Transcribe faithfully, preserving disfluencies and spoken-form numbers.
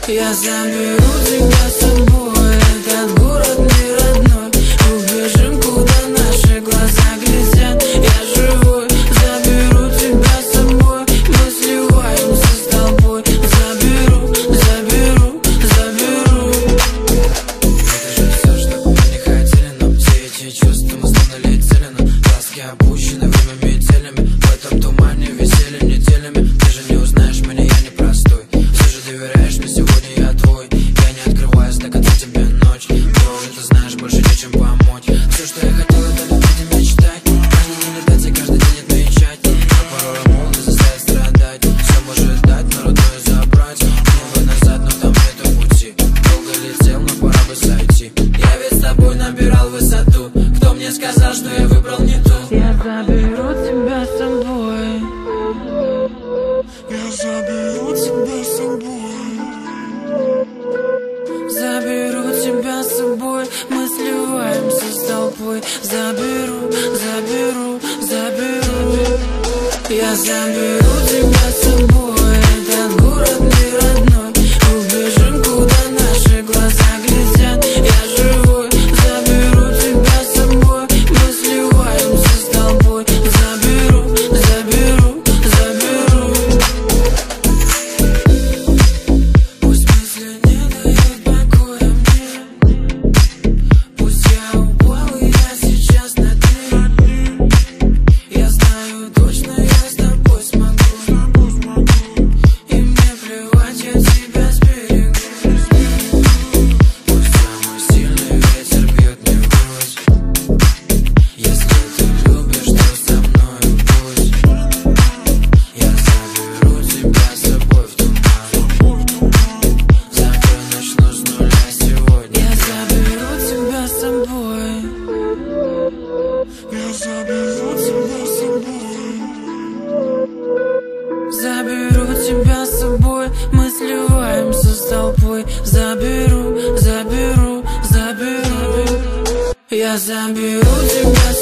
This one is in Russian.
Я заберу тебя с собой, этот город не родной. Убежим, куда наши глаза глядят. Я живой, заберу тебя с собой. Мы сливаемся с толпой. Заберу, заберу, заберу. Это же все, что мы не хотели, но все эти чувства мы словно летели. Но глазки опущены, время метелями. В этом тумане висели неделями. Ты же не узнаешь меня, я не простой. Все же доверяешь мне, сегодня я твой. Я не открываюсь до конца тебе ночь. Ты уже ты знаешь больше нечем помочь. Все, что я хотел, это любить и мечтать. Каждый день летать и каждый день отмечать. А порой молодость заставит страдать. Все может дать, но родное забрать. Мне бы назад, но там нету пути. Долго летел, но пора бы сойти. Я ведь с тобой набирал высоту. Кто мне сказал, что я выбрал не ту? Я заберу тебя с собой. Я заберу тебя с собой. Заберу тебя с собой, мы сливаемся с толпой. Заберу, заберу, заберу. Я заберу тебя с собой, этот город не родной. Убежим, куда наши глаза глядят. Я живой, заберу тебя с собой. Мы сливаемся с толпой. Заберу, заберу, заберу. Пусть мысли не дают покоя мне. Пусть я упал и я сейчас на дне. Я знаю точно, я с тобой смогу. И мне плевать, я тебя сберегу. Пусть самый сильный ветер бьет мне в грудь. Если ты любишь, то со мной пусть. Я заберу тебя с собой в туман. Завтра начну с нуля сегодня. Я заберу тебя с собой. Я заберу тебя с собой. Заберу тебя с собой, мы сливаемся с толпой. Заберу, заберу, заберу. Я заберу тебя с